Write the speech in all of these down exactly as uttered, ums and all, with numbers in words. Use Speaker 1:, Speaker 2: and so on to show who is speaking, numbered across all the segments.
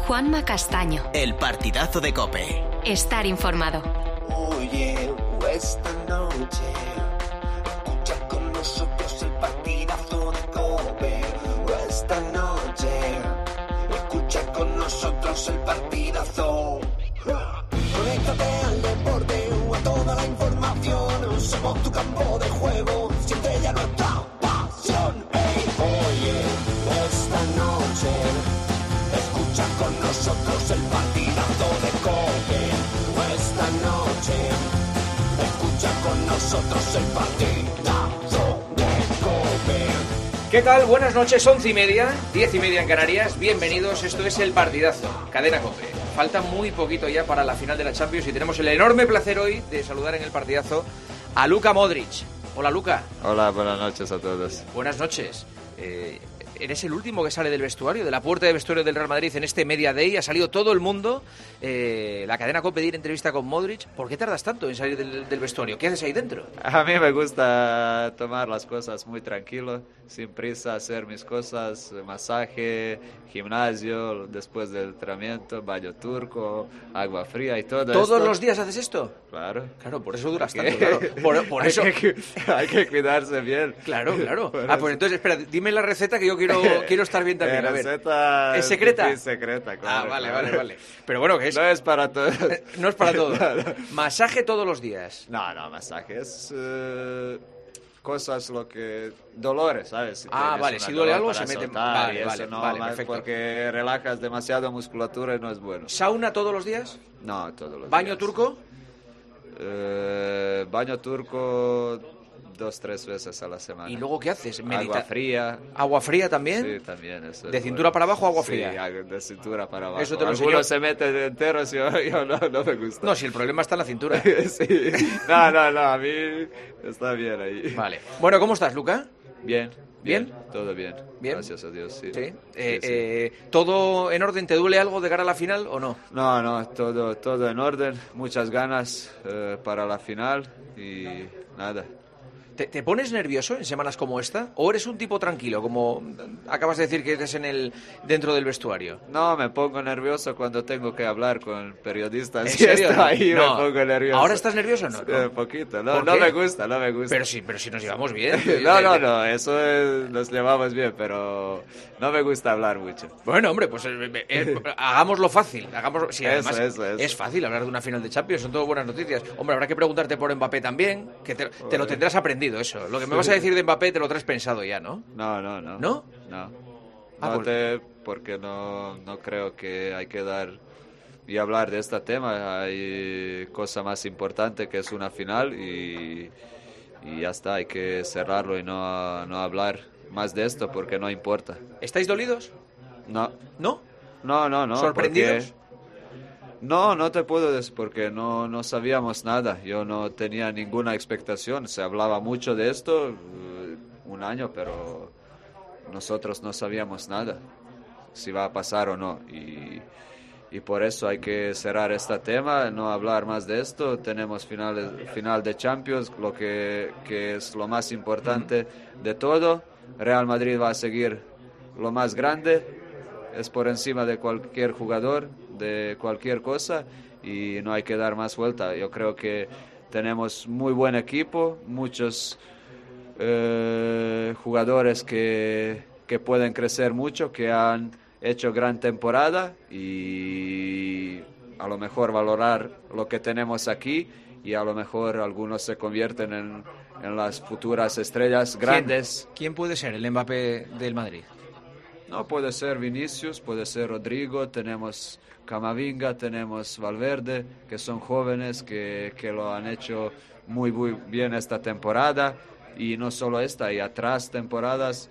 Speaker 1: Juanma Castaño.
Speaker 2: El partidazo de COPE.
Speaker 1: Estar informado.
Speaker 3: Oye, esta noche escucha con nosotros el partidazo de COPE. Esta noche escucha con nosotros el partidazo. Conéctate al deporte o a toda la información. Somos tu campo de juego, siempre ya nuestra pasión. Hey, oye, esta noche escucha con nosotros el partidazo de COPE. Esta noche escucha con nosotros el partidazo de COPE.
Speaker 4: ¿Qué tal? Buenas noches, once y media, diez y media en Canarias. Bienvenidos, esto es El Partidazo, Cadena COPE. Falta muy poquito ya para la final de la Champions y tenemos el enorme placer hoy de saludar en El Partidazo a Luka Modric. Hola, Luka.
Speaker 5: Hola, buenas noches a todos.
Speaker 4: Buenas noches. Eh, eres el último que sale del vestuario, de la puerta de vestuario del Real Madrid en este Media Day. Ha salido todo el mundo. Eh, la cadena COPE pedir entrevista con Modric. ¿Por qué tardas tanto en salir del, del vestuario? ¿Qué haces ahí dentro?
Speaker 5: A mí me gusta tomar las cosas muy tranquilo, sin prisa, hacer mis cosas, masaje, gimnasio, después del entrenamiento, baño turco, agua fría y todo.
Speaker 4: ¿Todos
Speaker 5: esto.
Speaker 4: los días haces esto?
Speaker 5: Claro.
Speaker 4: Claro, por eso duras tanto, claro. Por, por eso...
Speaker 5: hay, que, hay que cuidarse bien.
Speaker 4: Claro, claro.
Speaker 5: Por
Speaker 4: Ah,
Speaker 5: eso.
Speaker 4: pues entonces, espera, dime la receta que yo quiero, quiero estar bien también.
Speaker 5: La
Speaker 4: A ver.
Speaker 5: receta
Speaker 4: ¿Es secreta?
Speaker 5: Es secreta, claro.
Speaker 4: Ah, vale,
Speaker 5: claro.
Speaker 4: vale, vale. Pero bueno, que es...
Speaker 5: No es para todos.
Speaker 4: No es para todos.
Speaker 5: No, no.
Speaker 4: Masaje todos los días.
Speaker 5: No, no, masajes... Uh... cosas lo que dolores, ¿sabes? Si
Speaker 4: ah, vale, si duele algo se mete
Speaker 5: vale,
Speaker 4: vale, vale,
Speaker 5: no,
Speaker 4: vale,
Speaker 5: más
Speaker 4: perfecto.
Speaker 5: Porque relajas demasiado musculatura y no es bueno.
Speaker 4: ¿Sauna todos los días?
Speaker 5: No, todos los
Speaker 4: ¿Baño
Speaker 5: días.
Speaker 4: turco?
Speaker 5: Eh, baño turco dos, tres veces a la semana.
Speaker 4: ¿Y luego qué haces?
Speaker 5: Agua
Speaker 4: Medita-
Speaker 5: fría.
Speaker 4: ¿Agua fría también?
Speaker 5: Sí, también. Eso
Speaker 4: ¿De
Speaker 5: es
Speaker 4: cintura
Speaker 5: bueno.
Speaker 4: para abajo o agua
Speaker 5: Sí,
Speaker 4: fría?
Speaker 5: de cintura para abajo.
Speaker 4: Eso te lo
Speaker 5: Algunos
Speaker 4: enseñó.
Speaker 5: se meten enteros y yo, yo no, no me gusta.
Speaker 4: No, si el problema está en la cintura.
Speaker 5: Sí. No, no, no, a mí está bien ahí.
Speaker 4: Vale. Bueno, ¿cómo estás, Luka?
Speaker 5: Bien.
Speaker 4: ¿Bien?
Speaker 5: Todo bien.
Speaker 4: ¿Bien?
Speaker 5: Gracias a Dios, sí.
Speaker 4: Sí. Eh,
Speaker 5: Sí, sí.
Speaker 4: eh, ¿Todo en orden? ¿Te duele algo de cara a la final o no?
Speaker 5: No, no, todo, todo en orden. Muchas ganas eh, para la final y nada.
Speaker 4: ¿Te, ¿Te pones nervioso en semanas como esta? ¿O eres un tipo tranquilo, como acabas de decir que eres en el, dentro del vestuario?
Speaker 5: No, me pongo nervioso cuando tengo que hablar con periodistas.
Speaker 4: ¿En
Speaker 5: Si
Speaker 4: serio?
Speaker 5: estoy ahí
Speaker 4: No.
Speaker 5: me pongo nervioso.
Speaker 4: ¿Ahora estás nervioso o no?
Speaker 5: Sí, un poquito. No,
Speaker 4: ¿Por
Speaker 5: no
Speaker 4: qué?
Speaker 5: me gusta, no me gusta.
Speaker 4: Pero sí, pero si nos llevamos bien.
Speaker 5: No, no, no, eso es- nos llevamos bien, pero no me gusta hablar mucho.
Speaker 4: Bueno, hombre, pues eh, eh, hagámoslo fácil. Hagámoslo, sí,
Speaker 5: Eso,
Speaker 4: además,
Speaker 5: eso, eso.
Speaker 4: es fácil hablar de una final de Champions, son todo buenas noticias. Hombre, habrá que preguntarte por Mbappé también, que te, te lo tendrás aprendido eso. Lo que me vas a decir de Mbappé te lo traes pensado ya, ¿no?
Speaker 5: No, no, no.
Speaker 4: ¿No?
Speaker 5: No.
Speaker 4: Ah,
Speaker 5: No
Speaker 4: por-
Speaker 5: te, porque no, no creo que hay que dar y hablar de este tema. Hay cosa más importante que es una final y, y ya está. Hay que cerrarlo y no, no hablar más de esto porque no importa.
Speaker 4: ¿Estáis dolidos?
Speaker 5: No,
Speaker 4: ¿No?
Speaker 5: no, no, no.
Speaker 4: ¿Sorprendidos?
Speaker 5: porque- No, no te puedo decir porque no, no sabíamos nada. Yo no tenía ninguna expectación. Se hablaba mucho de esto eh, un año, pero nosotros no sabíamos nada si va a pasar o no. Y, y por eso hay que cerrar este tema, no hablar más de esto. Tenemos final, final de Champions, lo que, que es lo más importante de todo. Real Madrid va a seguir lo más grande, es por encima de cualquier jugador, de cualquier cosa, y no hay que dar más vuelta. Yo creo que tenemos muy buen equipo, muchos eh, jugadores que, que pueden crecer mucho, que han hecho gran temporada, y a lo mejor valorar lo que tenemos aquí, y a lo mejor algunos se convierten en, en las futuras estrellas grandes.
Speaker 4: ¿Quién, quién puede ser el Mbappé del Madrid?
Speaker 5: No, puede ser Vinicius, puede ser Rodrigo, tenemos Camavinga, tenemos Valverde, que son jóvenes, que, que lo han hecho muy, muy bien esta temporada, y no solo esta, y atrás temporadas,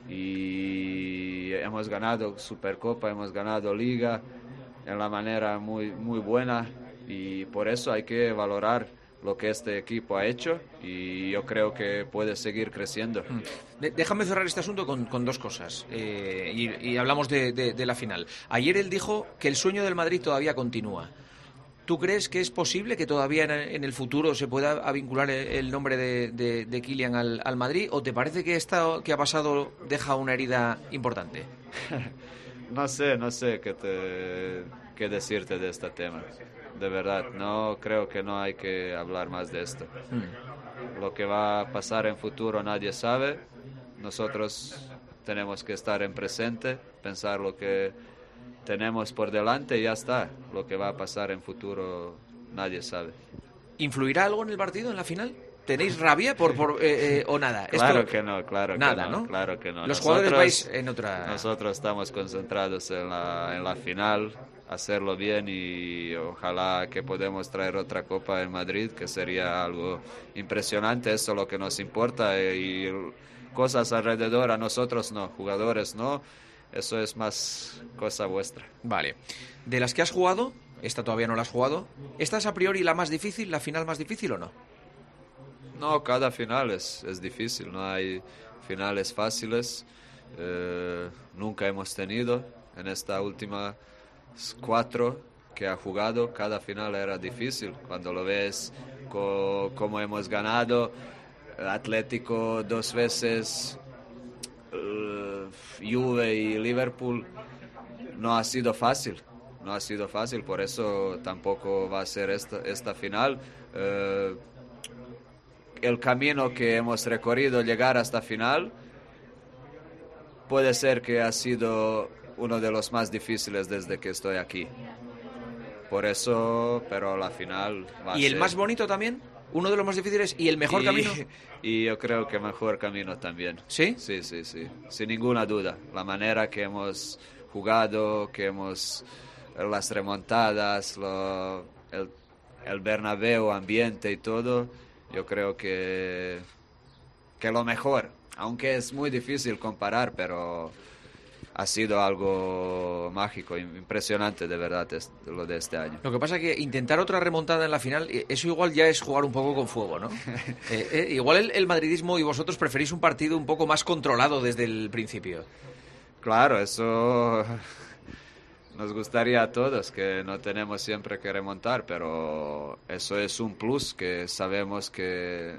Speaker 5: y hemos ganado Supercopa, hemos ganado Liga, en la manera muy, muy buena, y por eso hay que valorar lo que este equipo ha hecho, y yo creo que puede seguir creciendo.
Speaker 4: De- Déjame cerrar este asunto con, con dos cosas eh, y, y hablamos de, de- de la final. Ayer él dijo que el sueño del Madrid todavía continúa. ¿Tú crees que es posible que todavía en, en el futuro se pueda vincular el, el nombre de, de, de Kylian al, al Madrid? ¿O te parece que esta que ha pasado deja una herida importante?
Speaker 5: No sé, no sé qué, te, qué decirte de este tema. De verdad, no creo que no hay que hablar más de esto. Mm. Lo que va a pasar en futuro nadie sabe. Nosotros tenemos que estar en presente, pensar lo que tenemos por delante y ya está. Lo que va a pasar en futuro nadie sabe.
Speaker 4: ¿Influirá algo en el partido, en la final? ¿Tenéis rabia por, por eh, eh, o nada?
Speaker 5: Claro
Speaker 4: Esto...
Speaker 5: que no, claro
Speaker 4: nada,
Speaker 5: que no,
Speaker 4: ¿no?
Speaker 5: claro que no.
Speaker 4: Los
Speaker 5: nosotros,
Speaker 4: jugadores vais en otra...
Speaker 5: Nosotros estamos concentrados en la, en la final, hacerlo bien y ojalá que podamos traer otra copa en Madrid, que sería algo impresionante. Eso es lo que nos importa y cosas alrededor a nosotros no, jugadores no. Eso es más cosa vuestra.
Speaker 4: Vale. ¿De las que has jugado, esta todavía no la has jugado, esta es a priori la más difícil, la final más difícil o no?
Speaker 5: No, cada final es, es difícil, no hay finales fáciles, eh, nunca hemos tenido. En esta última cuatro que ha jugado, cada final era difícil. Cuando lo ves co, como hemos ganado, Atlético dos veces, eh, Juve y Liverpool, no ha sido fácil, no ha sido fácil, por eso tampoco va a ser esta, esta final. Eh, El camino que hemos recorrido llegar hasta final puede ser que ha sido uno de los más difíciles desde que estoy aquí. Por eso, pero la final va a
Speaker 4: ¿Y el
Speaker 5: ser...
Speaker 4: más bonito también? ¿Uno de los más difíciles y el mejor
Speaker 5: y,
Speaker 4: camino?
Speaker 5: Y yo creo que mejor camino también.
Speaker 4: ¿Sí?
Speaker 5: Sí, sí, sí. Sin ninguna duda. La manera que hemos jugado, que hemos... las remontadas, lo, el, el Bernabéu, ambiente y todo... Yo creo que, que lo mejor, aunque es muy difícil comparar, pero ha sido algo mágico, impresionante de verdad es, lo de este año.
Speaker 4: Lo que pasa es que intentar otra remontada en la final, eso igual ya es jugar un poco con fuego, ¿no? eh, eh, igual el, el madridismo y vosotros preferís un partido un poco más controlado desde el principio.
Speaker 5: Claro, eso... Nos gustaría a todos que no tenemos siempre que remontar, pero eso es un plus que sabemos que,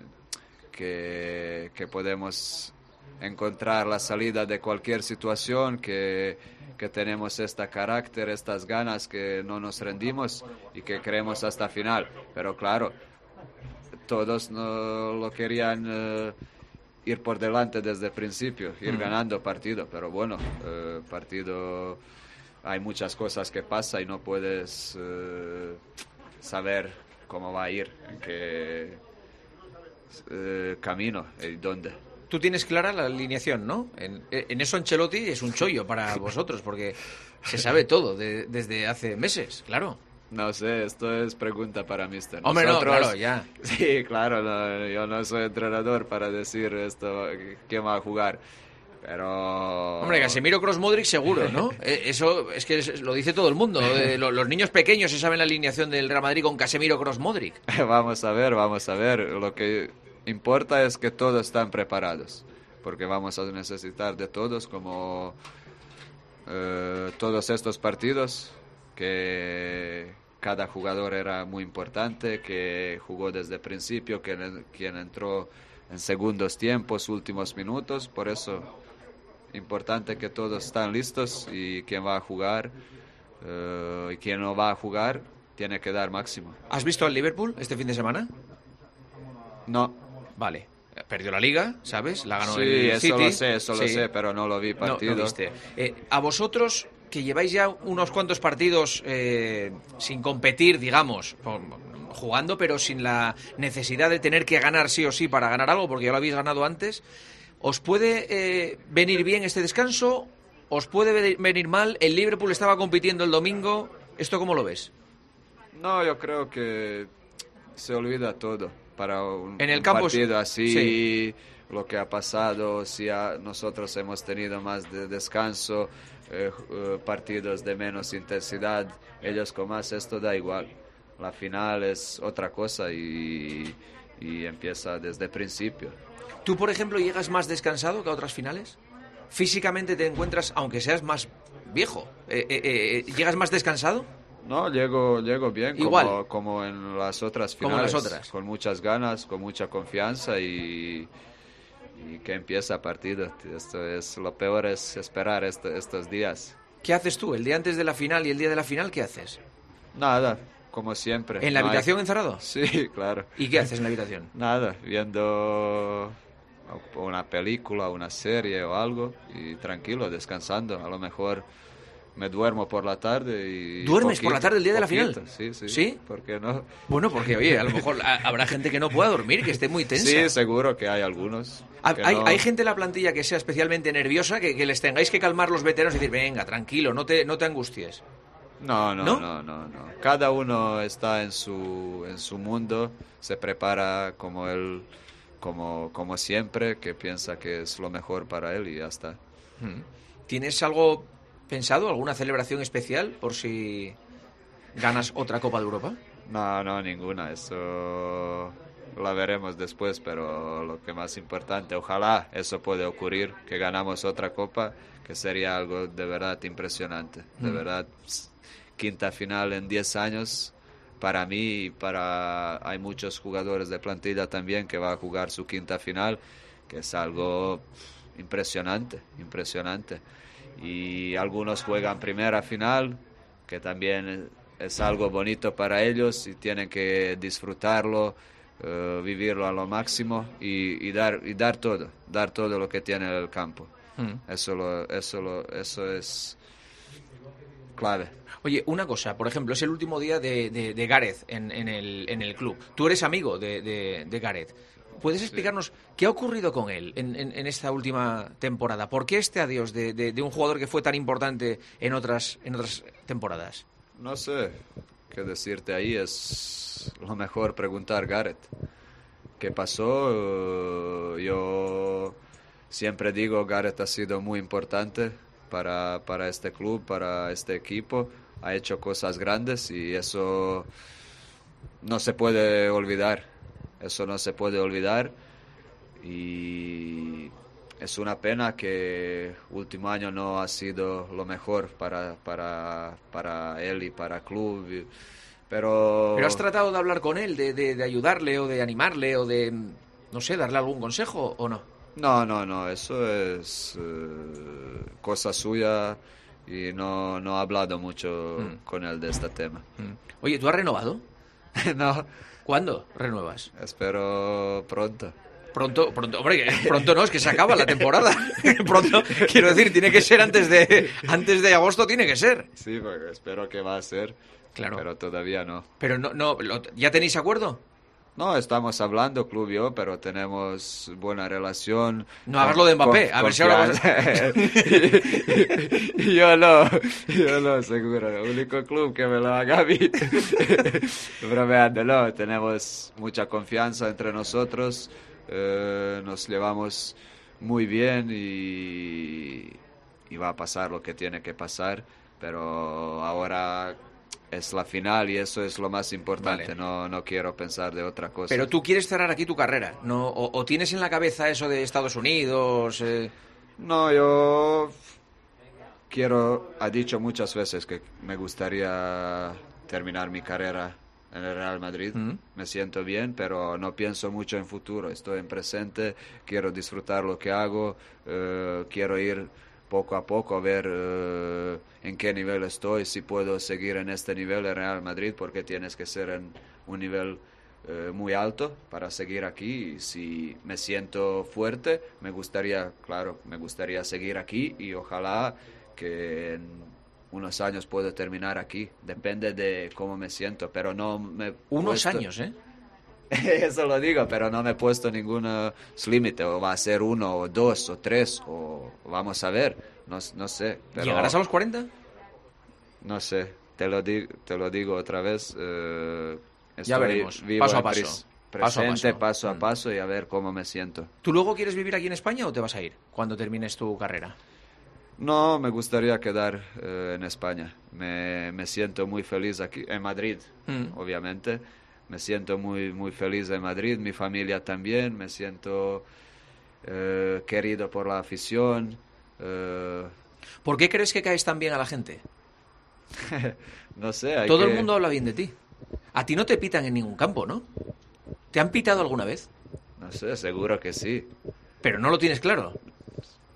Speaker 5: que, que podemos encontrar la salida de cualquier situación, que, que tenemos este carácter, estas ganas, que no nos rendimos y que creemos hasta final. Pero claro, todos no lo querían uh, ir por delante desde el principio, ir mm. ganando partido, pero bueno, uh, partido... Hay muchas cosas que pasan y no puedes uh, saber cómo va a ir, en qué uh, camino y dónde.
Speaker 4: Tú tienes clara la alineación, ¿no? En, en eso Ancelotti es un chollo para vosotros, porque se sabe todo de, desde hace meses, claro.
Speaker 5: No sé, esto es pregunta para míster.
Speaker 4: Hombre, Nosotros, no, claro, ya.
Speaker 5: Sí, claro, no, yo no soy entrenador para decir esto, quién va a jugar. Pero...
Speaker 4: Hombre, Casemiro, Kroos, Modric seguro, ¿no? Eso es que lo dice todo el mundo. Los niños pequeños se saben la alineación del Real Madrid con Casemiro, Kroos, Modric.
Speaker 5: Vamos a ver, vamos a ver. Lo que importa es que todos están preparados, porque vamos a necesitar de todos, como eh, todos estos partidos, que cada jugador era muy importante, que jugó desde el principio, que quien entró en segundos tiempos, últimos minutos, por eso... Importante que todos están listos y quien va a jugar uh, y quien no va a jugar tiene que dar máximo.
Speaker 4: ¿Has visto al Liverpool este fin de semana?
Speaker 5: No.
Speaker 4: Vale. Perdió la Liga, ¿sabes? La ganó
Speaker 5: sí,
Speaker 4: el
Speaker 5: eso
Speaker 4: City.
Speaker 5: lo sé, eso
Speaker 4: sí.
Speaker 5: lo sé, pero no lo vi partido.
Speaker 4: No, no viste. Eh, a vosotros, que lleváis ya unos cuantos partidos eh, sin competir, digamos, jugando, pero sin la necesidad de tener que ganar sí o sí para ganar algo, porque ya lo habéis ganado antes... ¿Os puede eh, venir bien este descanso? ¿Os puede venir mal? El Liverpool estaba compitiendo el domingo. ¿Esto cómo lo ves?
Speaker 5: No, yo creo que se olvida todo. Para un,
Speaker 4: en el
Speaker 5: un
Speaker 4: campo
Speaker 5: partido así,
Speaker 4: sí.
Speaker 5: Lo que ha pasado, si ha, nosotros hemos tenido más de descanso, eh, eh, partidos de menos intensidad, ellos con más, esto da igual. La final es otra cosa y, y empieza desde el principio.
Speaker 4: ¿Tú, por ejemplo, llegas más descansado que a otras finales? ¿Físicamente te encuentras, aunque seas más viejo, eh, eh, eh, llegas más descansado?
Speaker 5: No, llego, llego bien,
Speaker 4: Igual.
Speaker 5: Como, como en las otras
Speaker 4: como
Speaker 5: finales.
Speaker 4: Las otras.
Speaker 5: Con muchas ganas, con mucha confianza y, y que empieza el partido. Esto es, lo peor es esperar esto, estos días.
Speaker 4: ¿Qué haces tú? El día antes de la final y el día de la final, ¿qué haces?
Speaker 5: Nada, como siempre.
Speaker 4: ¿En la
Speaker 5: No hay-
Speaker 4: habitación encerrado?
Speaker 5: Sí, claro.
Speaker 4: ¿Y qué haces en la habitación?
Speaker 5: Nada, viendo una película, una serie o algo y tranquilo, descansando. A lo mejor me duermo por la tarde y...
Speaker 4: ¿Duermes por la tarde el día de la final?
Speaker 5: Sí, sí.
Speaker 4: ¿Sí?
Speaker 5: ¿Por qué no?
Speaker 4: Bueno, porque, oye, a lo mejor ha- habrá gente que no pueda dormir, que esté muy tensa.
Speaker 5: Sí, seguro que hay algunos.
Speaker 4: Ha-
Speaker 5: que
Speaker 4: Hay,
Speaker 5: no-
Speaker 4: hay gente en la plantilla que sea especialmente nerviosa, que, que les tengáis que calmar los veteranos y decir, venga, tranquilo, no te, no te angusties.
Speaker 5: No, no,
Speaker 4: ¿No?
Speaker 5: no, no, no. Cada uno está en su, en su mundo, se prepara como él, como, como siempre, que piensa que es lo mejor para él y ya está.
Speaker 4: Mm. ¿Tienes algo pensado, alguna celebración especial por si ganas otra Copa de Europa?
Speaker 5: No, no, ninguna. Eso la veremos después, pero lo que más importante, ojalá eso pueda ocurrir, que ganamos otra copa, que sería algo de verdad impresionante. De
Speaker 4: Mm.
Speaker 5: verdad, ps, quinta final en diez años, para mí y para... Hay muchos jugadores de plantilla también que va a jugar su quinta final, que es algo pf, impresionante, impresionante. Y algunos juegan primera final, que también es algo bonito para ellos y tienen que disfrutarlo, eh, vivirlo a lo máximo y, y dar y dar todo, dar todo lo que tiene el campo.
Speaker 4: Mm.
Speaker 5: Eso lo, eso lo, eso es clave.
Speaker 4: Oye, una cosa, por ejemplo, es el último día de, de, de Gareth en, en, el, en el club. Tú eres amigo de, de, de Gareth. ¿Puedes explicarnos qué ha ocurrido con él en, en, en esta última temporada? ¿Por qué este adiós de, de, de un jugador que fue tan importante en otras, en otras temporadas?
Speaker 5: No sé qué decirte ahí, es lo mejor preguntar Gareth. ¿Qué pasó? Eh, yo siempre digo Gareth ha sido muy importante para, para este club, para este equipo. Ha hecho cosas grandes y eso no se puede olvidar. Eso no se puede olvidar y es una pena que último año no ha sido lo mejor para, para, para él y para el club. Pero...
Speaker 4: ¿Pero has tratado de hablar con él, de, de, de ayudarle o de animarle o de, no sé, darle algún consejo o no?
Speaker 5: No, no, no, eso es eh, cosa suya y no, no he hablado mucho
Speaker 4: Mm.
Speaker 5: con él de este tema.
Speaker 4: Mm. Oye, ¿tú has renovado?
Speaker 5: No,
Speaker 4: ¿Cuándo renuevas?
Speaker 5: espero pronto.
Speaker 4: Pronto, pronto, hombre, que pronto no, es que se acaba la temporada. Pronto, quiero decir, tiene que ser antes de antes de agosto, tiene que ser.
Speaker 5: Sí, porque espero que va a ser,
Speaker 4: Claro.
Speaker 5: pero todavía no.
Speaker 4: Pero no, no, lo- ¿ya tenéis acuerdo?
Speaker 5: No, estamos hablando, club y yo, pero tenemos buena relación.
Speaker 4: No hagas lo de Mbappé,
Speaker 5: Con-
Speaker 4: a ver si ahora vas
Speaker 5: confianza. Yo no, yo no, seguro. El único club que me lo haga a mí. Bromeando, no, tenemos mucha confianza entre nosotros, eh, nos llevamos muy bien y, y va a pasar lo que tiene que pasar, pero ahora es la final y eso es lo más importante.
Speaker 4: Vale.
Speaker 5: No, no quiero pensar de otra cosa.
Speaker 4: Pero tú quieres cerrar aquí tu carrera, ¿no? O, o tienes en la cabeza eso de Estados Unidos. eh,
Speaker 5: No, yo quiero, ha dicho muchas veces que me gustaría terminar mi carrera en el Real Madrid.
Speaker 4: Mm.
Speaker 5: Me siento bien, pero no pienso mucho en futuro. Estoy en presente, quiero disfrutar lo que hago, eh, quiero ir poco a poco a ver eh, en qué nivel estoy, si puedo seguir en este nivel en Real Madrid, porque tienes que ser en un nivel eh, muy alto para seguir aquí. Y si me siento fuerte, me gustaría, claro, me gustaría seguir aquí y ojalá que en unos años pueda terminar aquí. Depende de cómo me siento, pero no me he
Speaker 4: unos
Speaker 5: puesto-
Speaker 4: años, ¿eh?
Speaker 5: Eso lo digo, pero no me he puesto ningún eh, límite, o va a ser uno, o dos, o tres, o vamos a ver, no, no sé. Pero
Speaker 4: ¿Llegarás a los cuarenta?
Speaker 5: No sé, te lo, di- te lo digo otra vez. eh,
Speaker 4: Ya
Speaker 5: estoy
Speaker 4: veremos,
Speaker 5: vivo
Speaker 4: paso a
Speaker 5: en
Speaker 4: paso,
Speaker 5: pres-
Speaker 4: paso a
Speaker 5: presente,
Speaker 4: paso.
Speaker 5: paso a
Speaker 4: Mm.
Speaker 5: paso y a ver cómo me siento.
Speaker 4: ¿Tú luego quieres vivir aquí en España o te vas a ir cuando termines tu carrera?
Speaker 5: No, me gustaría quedar eh, en España. Me, me siento muy feliz aquí, en Madrid,
Speaker 4: Mm.
Speaker 5: obviamente. Me siento muy, muy feliz en Madrid, mi familia también. Me siento eh, querido por la afición. eh,
Speaker 4: ¿Por qué crees que caes tan bien a la gente?
Speaker 5: no sé. hay
Speaker 4: Todo el
Speaker 5: que-
Speaker 4: mundo habla bien de ti. A ti no te pitan en ningún campo, ¿no? ¿Te han pitado alguna vez?
Speaker 5: No sé, seguro que sí.
Speaker 4: Pero no lo tienes claro.
Speaker 5: Ah,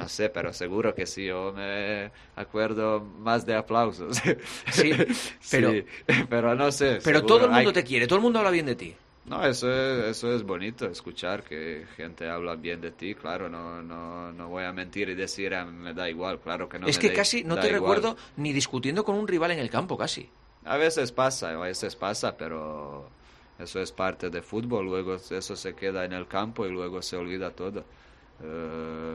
Speaker 5: No sé, pero seguro que sí, yo me acuerdo más de aplausos.
Speaker 4: Sí, pero,
Speaker 5: sí, pero no sé.
Speaker 4: Pero
Speaker 5: seguro.
Speaker 4: todo el mundo
Speaker 5: Hay...
Speaker 4: te quiere, todo el mundo habla bien de ti.
Speaker 5: No, eso es, eso es bonito, escuchar que gente habla bien de ti, claro, no, no, no voy a mentir y decir, ah, me da igual, claro que no
Speaker 4: es
Speaker 5: me
Speaker 4: que
Speaker 5: da,
Speaker 4: casi no
Speaker 5: da
Speaker 4: te
Speaker 5: igual.
Speaker 4: recuerdo ni discutiendo con un rival en el campo, casi.
Speaker 5: A veces pasa, a veces pasa, pero eso es parte de fútbol, luego eso se queda en el campo y luego se olvida todo. Uh,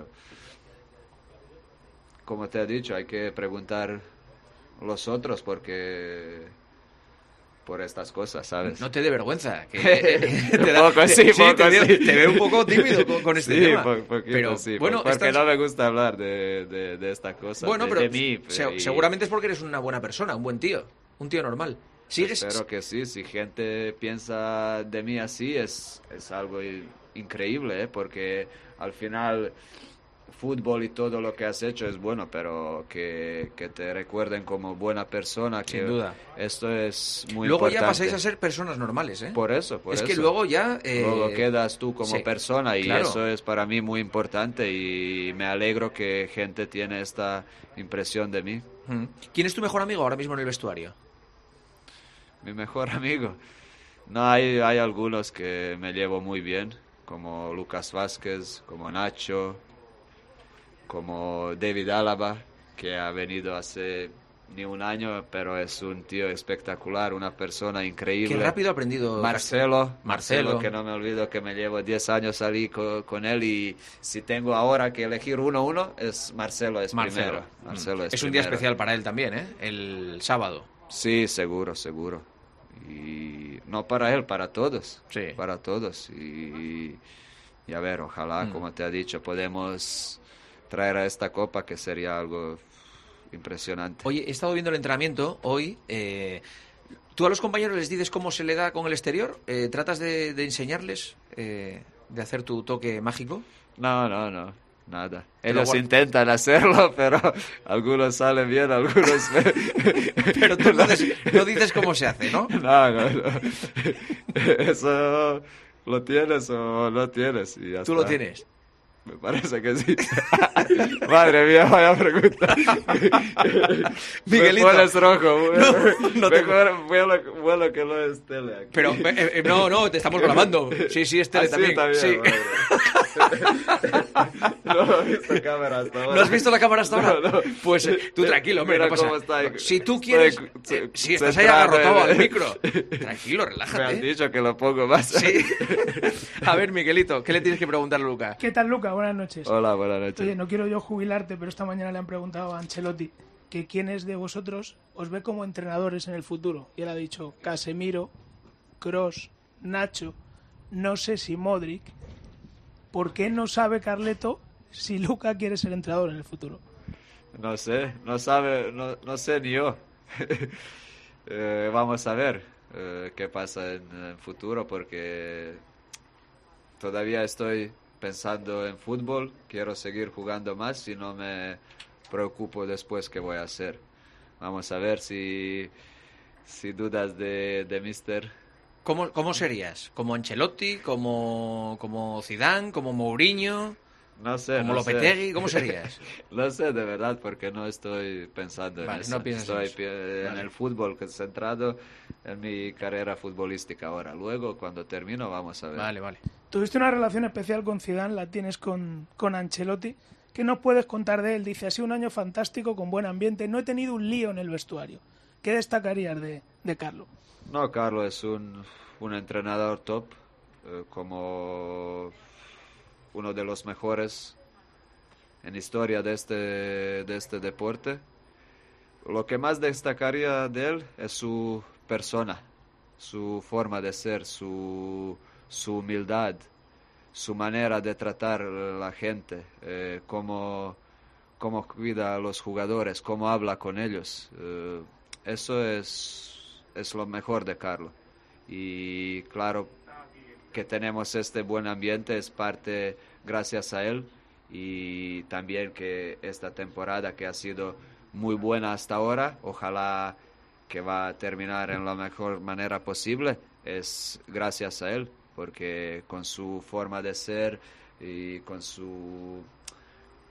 Speaker 5: como te he dicho, hay que preguntar los otros porque... por estas cosas, ¿sabes?
Speaker 4: No te dé vergüenza. Que te
Speaker 5: da, poco sí,
Speaker 4: sí,
Speaker 5: poco
Speaker 4: te,
Speaker 5: sí.
Speaker 4: Te veo un poco tímido con, con este
Speaker 5: sí,
Speaker 4: tema.
Speaker 5: Po, poquito,
Speaker 4: pero
Speaker 5: sí,
Speaker 4: bueno,
Speaker 5: porque
Speaker 4: estás...
Speaker 5: no me gusta hablar de, de, de esta cosa,
Speaker 4: bueno,
Speaker 5: de,
Speaker 4: pero
Speaker 5: de mí.
Speaker 4: Se,
Speaker 5: y...
Speaker 4: seguramente es porque eres una buena persona, un buen tío, un tío normal. ¿Sigues?
Speaker 5: Espero que sí, si gente piensa de mí así es, es algo increíble, ¿eh? Porque al final... fútbol y todo lo que has hecho es bueno, pero que, que te recuerden como buena persona, que
Speaker 4: sin duda.
Speaker 5: Esto es muy
Speaker 4: luego
Speaker 5: importante.
Speaker 4: Ya pasáis a ser personas normales, ¿eh?
Speaker 5: Por eso, por
Speaker 4: es
Speaker 5: eso.
Speaker 4: Es que luego ya... Eh...
Speaker 5: Luego quedas tú como
Speaker 4: sí,
Speaker 5: persona y
Speaker 4: claro.
Speaker 5: eso es para mí muy importante y me alegro que gente tiene esta impresión de mí.
Speaker 4: ¿Quién es tu mejor amigo ahora mismo en el vestuario?
Speaker 5: Mi mejor amigo. No, hay, hay algunos que me llevo muy bien, como Lucas Vázquez, como Nacho, como David Álava, que ha venido hace ni un año, pero es un tío espectacular, una persona increíble.
Speaker 4: Qué rápido ha aprendido.
Speaker 5: Marcelo, Marcelo,
Speaker 4: Marcelo,
Speaker 5: que no me olvido que me llevo diez años allí con, con él y si tengo ahora que elegir uno uno, es Marcelo, es
Speaker 4: Marcelo.
Speaker 5: primero. Marcelo es
Speaker 4: es un
Speaker 5: primero.
Speaker 4: día especial para él también, ¿eh? El sábado.
Speaker 5: Sí, seguro, seguro. Y no para él, para todos.
Speaker 4: Sí.
Speaker 5: Para todos. Y, y a ver, ojalá, mm. como te ha dicho, podemos traer a esta copa, que sería algo impresionante.
Speaker 4: Oye, he estado viendo el entrenamiento hoy. Eh, ¿Tú a los compañeros les dices cómo se le da con el exterior? Eh, ¿Tratas de, de enseñarles, eh, de hacer tu toque mágico?
Speaker 5: No, no, no, nada. Ellos intentan hacerlo, pero algunos salen bien, algunos...
Speaker 4: Pero tú no dices, no dices cómo se hace, ¿no?
Speaker 5: No, no, no. Eso lo tienes o no tienes. Y ya
Speaker 4: ¿Tú
Speaker 5: está.
Speaker 4: lo tienes?
Speaker 5: Me parece que sí. Madre mía, vaya pregunta.
Speaker 4: Miguelito.
Speaker 5: Me pones rojo.
Speaker 4: No, no te...
Speaker 5: Mejor vuelo, vuelo que no es tele aquí.
Speaker 4: Pero, eh, eh, no, no, te estamos grabando. Sí, sí, es tele
Speaker 5: ah,
Speaker 4: también.
Speaker 5: Sí, también.
Speaker 4: Sí.
Speaker 5: No he visto cámara hasta ahora.
Speaker 4: ¿No has visto la cámara hasta ahora?
Speaker 5: No, no.
Speaker 4: Pues eh, tú tranquilo, hombre,
Speaker 5: Mira
Speaker 4: no pasa
Speaker 5: cómo está ahí.
Speaker 4: Si tú quieres...
Speaker 5: Estoy,
Speaker 4: eh, si estás ahí
Speaker 5: centrado,
Speaker 4: agarrotado
Speaker 5: eh.
Speaker 4: al micro. Tranquilo, relájate.
Speaker 5: Me han dicho que lo pongo más.
Speaker 4: Sí. A ver, Miguelito, ¿qué le tienes que preguntar a Luca?
Speaker 6: ¿Qué tal, Luca? Buenas noches.
Speaker 5: Hola, buenas noches.
Speaker 6: Oye, no quiero yo jubilarte, pero esta mañana le han preguntado a Ancelotti que quiénes de vosotros os ve como entrenadores en el futuro. Y él ha dicho Casemiro, Kroos, Nacho, no sé si Modric. ¿Por qué no sabe Carleto si Luca quiere ser entrenador en el futuro?
Speaker 5: No sé, no sabe, no, no sé ni yo. eh, vamos a ver eh, qué pasa en el futuro porque todavía estoy pensando en fútbol, quiero seguir jugando más y no me preocupo después qué voy a hacer. Vamos a ver si, si dudas de, de Mister.
Speaker 4: ¿Cómo, ¿Cómo serías? ¿Como Ancelotti? ¿Como, como Zidane? ¿Como Mourinho?
Speaker 5: No sé.
Speaker 4: ¿Como
Speaker 5: no
Speaker 4: Lopetegui?
Speaker 5: sé.
Speaker 4: ¿Cómo serías?
Speaker 5: No sé, de verdad, porque no estoy pensando
Speaker 4: vale,
Speaker 5: en eso.
Speaker 4: No piensas
Speaker 5: estoy
Speaker 4: en, eso.
Speaker 5: en
Speaker 4: Vale.
Speaker 5: el fútbol, concentrado en mi carrera futbolística ahora. Luego, cuando termino, vamos a ver.
Speaker 4: Vale, vale.
Speaker 6: Tuviste una relación especial con Zidane, la tienes con, con Ancelotti. ¿Qué nos puedes contar de él? Dice, ha sido un año fantástico, con buen ambiente. No he tenido un lío en el vestuario. ¿Qué destacarías de, de Carlo?
Speaker 5: No, Carlo es un, un entrenador top, eh, como uno de los mejores en historia de este, de este deporte. Lo que más destacaría de él es su persona, su forma de ser, su, su humildad, su manera de tratar a la gente, eh, cómo, cómo cuida a los jugadores, cómo habla con ellos. Eh, eso es, es lo mejor de Carlo. Y claro que tenemos este buen ambiente es parte gracias a él. Y también que esta temporada que ha sido muy buena hasta ahora, ojalá que va a terminar en la mejor manera posible, es gracias a él, porque con su forma de ser y con su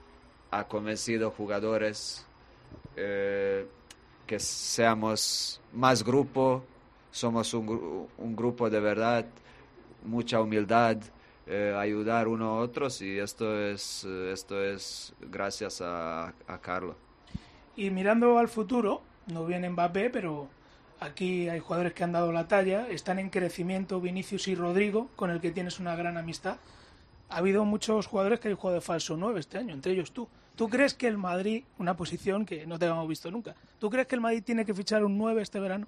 Speaker 5: ha convencido jugadores eh, que seamos más grupo, somos un, un grupo de verdad, mucha humildad, eh, ayudar unos a otros, y esto es, esto es gracias a, a Carlo.
Speaker 6: Y mirando al futuro, no viene Mbappé, pero aquí hay jugadores que han dado la talla, están en crecimiento Vinicius y Rodrigo, con el que tienes una gran amistad. Ha habido muchos jugadores que han jugado de falso nueve este año, entre ellos tú. ¿Tú crees que el Madrid, una posición que no te habíamos visto nunca, ¿tú crees que el Madrid tiene que fichar un nueve este verano?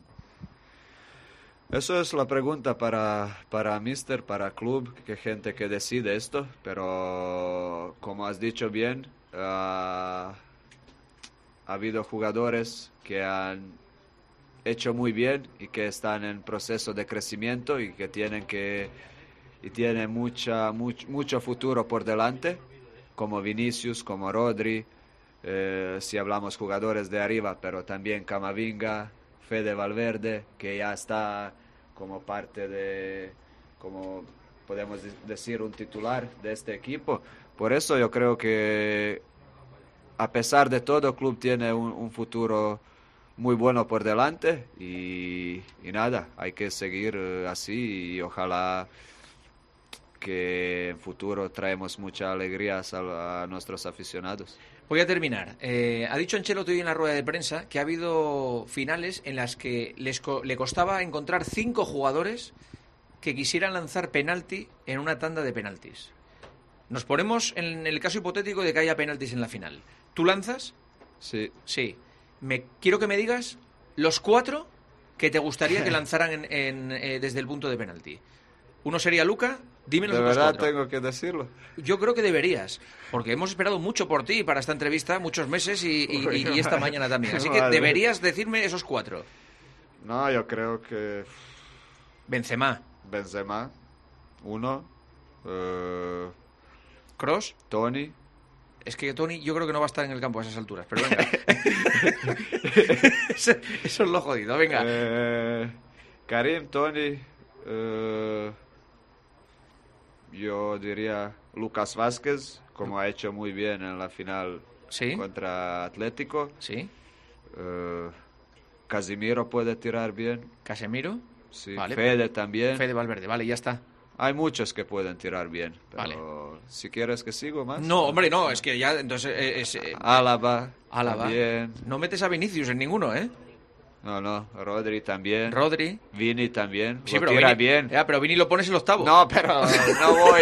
Speaker 5: Eso es la pregunta para, para Mister, para club, que gente que decide esto, pero como has dicho bien, uh, ha habido jugadores que han hecho muy bien y que están en proceso de crecimiento y que tienen que y tienen mucha much, mucho futuro por delante, como Vinicius, como Rodri, eh, si hablamos jugadores de arriba, pero también Camavinga, Fede Valverde, que ya está como parte de, como podemos decir, un titular de este equipo. Por eso yo creo que a pesar de todo, el club tiene un, un futuro muy bueno por delante y, y nada, hay que seguir así y ojalá que en futuro traemos muchas alegrías a, a nuestros aficionados.
Speaker 4: Voy a terminar. Eh, ha dicho Ancelotti hoy en la rueda de prensa que ha habido finales en las que les co- le costaba encontrar cinco jugadores que quisieran lanzar penalti en una tanda de penaltis. Nos ponemos en el caso hipotético de que haya penaltis en la final. ¿Tú lanzas?
Speaker 5: Sí.
Speaker 4: Sí. Me, quiero que me digas los cuatro que te gustaría que lanzaran en, en, eh, desde el punto de penalti. Uno sería Luka. Dime los
Speaker 5: ¿De
Speaker 4: otros
Speaker 5: verdad
Speaker 4: cuatro.
Speaker 5: tengo que decirlo?
Speaker 4: Yo creo que deberías, porque hemos esperado mucho por ti para esta entrevista, muchos meses y, y, y, y esta mañana también. Así que
Speaker 5: Vale.
Speaker 4: deberías decirme esos cuatro.
Speaker 5: No, yo creo que
Speaker 4: Benzema,
Speaker 5: Benzema, uno, uh,
Speaker 4: Kroos.
Speaker 5: Toni.
Speaker 4: Es que Toni yo creo que no va a estar en el campo a esas alturas, pero venga. eso, eso es lo jodido, venga.
Speaker 5: Eh, Karim, Toni, uh, yo diría Lucas Vázquez, como ha hecho muy bien en la final
Speaker 4: ¿Sí?
Speaker 5: contra Atlético.
Speaker 4: Sí.
Speaker 5: Uh, Casimiro puede tirar bien.
Speaker 4: Casemiro.
Speaker 5: Sí.
Speaker 4: Vale.
Speaker 5: Fede también.
Speaker 4: Fede Valverde, vale, ya está.
Speaker 5: Hay muchos que pueden tirar bien, pero
Speaker 4: Vale.
Speaker 5: si quieres que sigo más.
Speaker 4: No, hombre, no, es que ya entonces eh, es, eh,
Speaker 5: Álava,
Speaker 4: Álava.
Speaker 5: también.
Speaker 4: No metes a Vinicius en ninguno, ¿eh?
Speaker 5: No, no, Rodri también.
Speaker 4: Rodri.
Speaker 5: Vini también.
Speaker 4: Sí,
Speaker 5: lo
Speaker 4: pero
Speaker 5: tira
Speaker 4: Vini,
Speaker 5: bien.
Speaker 4: Ya, pero Vini lo pones el octavo.
Speaker 5: No, pero no voy.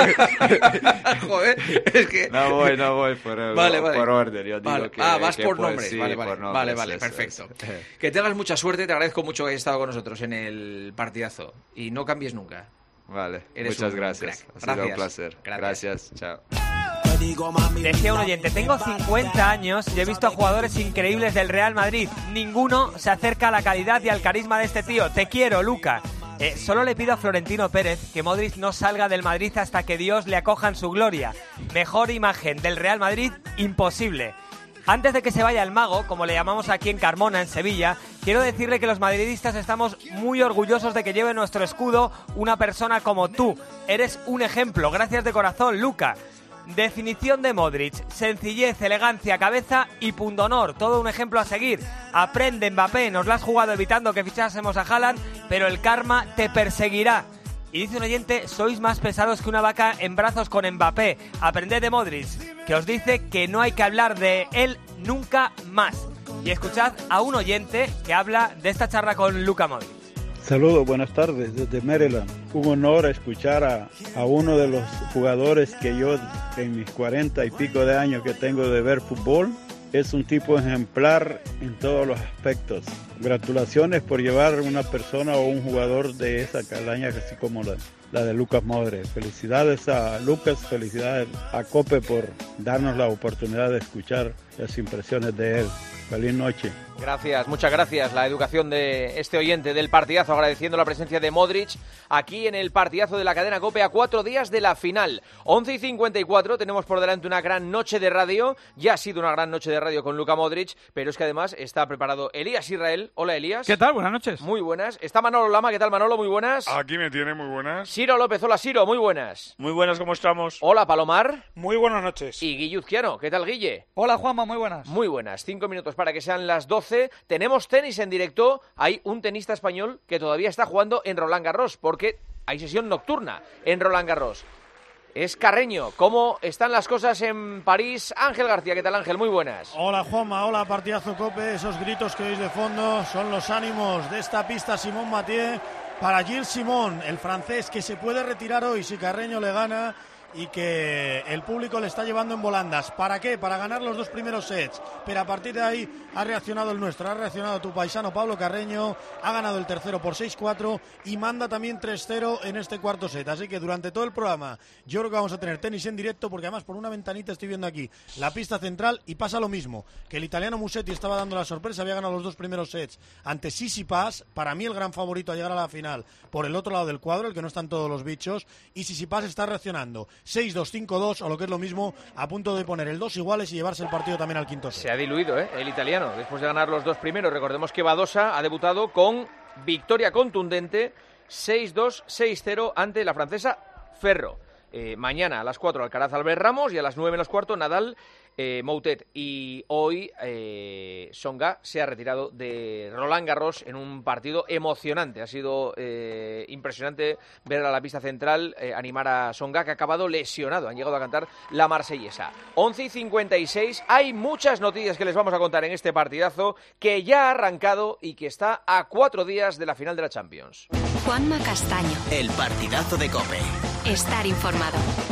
Speaker 4: Joder, es que...
Speaker 5: No voy, no voy por, el,
Speaker 4: Vale, vale.
Speaker 5: por orden. Yo digo
Speaker 4: Vale.
Speaker 5: que,
Speaker 4: ah, vas
Speaker 5: que
Speaker 4: por
Speaker 5: pues,
Speaker 4: nombres.
Speaker 5: sí,
Speaker 4: vale, vale,
Speaker 5: por nombres,
Speaker 4: vale, vale,
Speaker 5: eso,
Speaker 4: perfecto.
Speaker 5: eso.
Speaker 4: Que tengas mucha suerte, te agradezco mucho que hayas estado con nosotros en el partidazo. Y no cambies nunca.
Speaker 5: Vale,
Speaker 4: Eres
Speaker 5: muchas
Speaker 4: un
Speaker 5: gracias.
Speaker 4: crack.
Speaker 5: Ha sido
Speaker 4: Gracias.
Speaker 5: un placer.
Speaker 4: Gracias.
Speaker 5: Gracias, chao.
Speaker 7: Decía un oyente, tengo cincuenta años y he visto a jugadores increíbles del Real Madrid. Ninguno se acerca a la calidad y al carisma de este tío. Te quiero, Luka. Eh, solo le pido a Florentino Pérez que Modric no salga del Madrid hasta que Dios le acoja en su gloria. Mejor imagen del Real Madrid, imposible. Antes de que se vaya el mago, como le llamamos aquí en Carmona, en Sevilla, quiero decirle que los madridistas estamos muy orgullosos de que lleve nuestro escudo una persona como tú. Eres un ejemplo. Gracias de corazón, Luka. Definición de Modric: sencillez, elegancia, cabeza y pundonor. Todo un ejemplo a seguir. Aprende, Mbappé, nos lo has jugado evitando que fichásemos a Haaland, pero el karma te perseguirá. Y dice un oyente, sois más pesados que una vaca en brazos con Mbappé. Aprended de Modric, que os dice que no hay que hablar de él nunca más. Y escuchad a un oyente que habla de esta charla con Luka Modric.
Speaker 8: Saludos, buenas tardes desde Maryland. Un honor escuchar a, a uno de los jugadores que yo en mis cuarenta y pico de años que tengo de ver fútbol, es un tipo ejemplar en todos los aspectos. Gratulaciones por llevar una persona o un jugador de esa calaña, así como la, la de Lucas Modric. Felicidades a Lucas, felicidades a Cope por darnos la oportunidad de escuchar las impresiones de él. Feliz noche.
Speaker 4: Gracias, muchas gracias. La educación de este oyente del partidazo, agradeciendo la presencia de Modric aquí en el partidazo de la cadena COPE a cuatro días de la final. once y cincuenta y cuatro, tenemos por delante una gran noche de radio. Ya ha sido una gran noche de radio con Luka Modric, pero es que además está preparado Elías Israel. Hola, Elías.
Speaker 9: ¿Qué tal? Buenas noches.
Speaker 4: Muy buenas. Está Manolo Lama. ¿Qué tal, Manolo? Muy buenas.
Speaker 10: Aquí me tiene, muy buenas.
Speaker 4: Ciro López. Hola, Ciro. Muy buenas.
Speaker 10: Muy buenas, ¿cómo estamos?
Speaker 4: Hola, Palomar.
Speaker 10: Muy buenas noches.
Speaker 4: Y Guilluzquiano. ¿Qué tal, Guille?
Speaker 9: Hola, Juanma. Muy buenas.
Speaker 4: Muy buenas. Cinco minutos para que sean las doce. Tenemos tenis en directo. Hay un tenista español que todavía está jugando en Roland Garros, porque hay sesión nocturna en Roland Garros. Es Carreño. ¿Cómo están las cosas en París? Ángel García, ¿qué tal, Ángel? Muy buenas.
Speaker 11: Hola, Juanma, hola, partidazo COPE. Esos gritos que oís de fondo son los ánimos de esta pista Simón Mathieu para Gilles Simon, el francés, que se puede retirar hoy si Carreño le gana y que el público le está llevando en volandas. ¿Para qué? Para ganar los dos primeros sets. Pero a partir de ahí ha reaccionado el nuestro, ha reaccionado tu paisano Pablo Carreño, ha ganado el tercero por seis cuatro y manda también tres cero en este cuarto set. Así que durante todo el programa yo creo que vamos a tener tenis en directo, porque además por una ventanita estoy viendo aquí la pista central y pasa lo mismo, que el italiano Musetti estaba dando la sorpresa, había ganado los dos primeros sets ante Tsitsipas, para mí el gran favorito a llegar a la final por el otro lado del cuadro, el que no están todos los bichos, y Tsitsipas está reaccionando. seis dos, cinco dos, o lo que es lo mismo, a punto de poner el dos iguales y llevarse el partido también al quinto set.
Speaker 4: Se ha diluido, ¿eh? El italiano, después de ganar los dos primeros. Recordemos que Badosa ha debutado con victoria contundente, seis dos, seis cero ante la francesa Ferro. Eh, mañana a las cuatro Alcaraz Albert Ramos y a las nueve menos cuarto Nadal eh, Moutet. Y hoy eh, Tsonga se ha retirado de Roland Garros en un partido emocionante. Ha sido eh, impresionante ver a la pista central eh, animar a Tsonga, que ha acabado lesionado. Han llegado a cantar la marsellesa. once y cincuenta y seis. Hay muchas noticias que les vamos a contar en este partidazo que ya ha arrancado y que está a cuatro días de la final de la Champions.
Speaker 1: Juanma Castaño.
Speaker 2: El partidazo de COPE.
Speaker 1: Estar informado.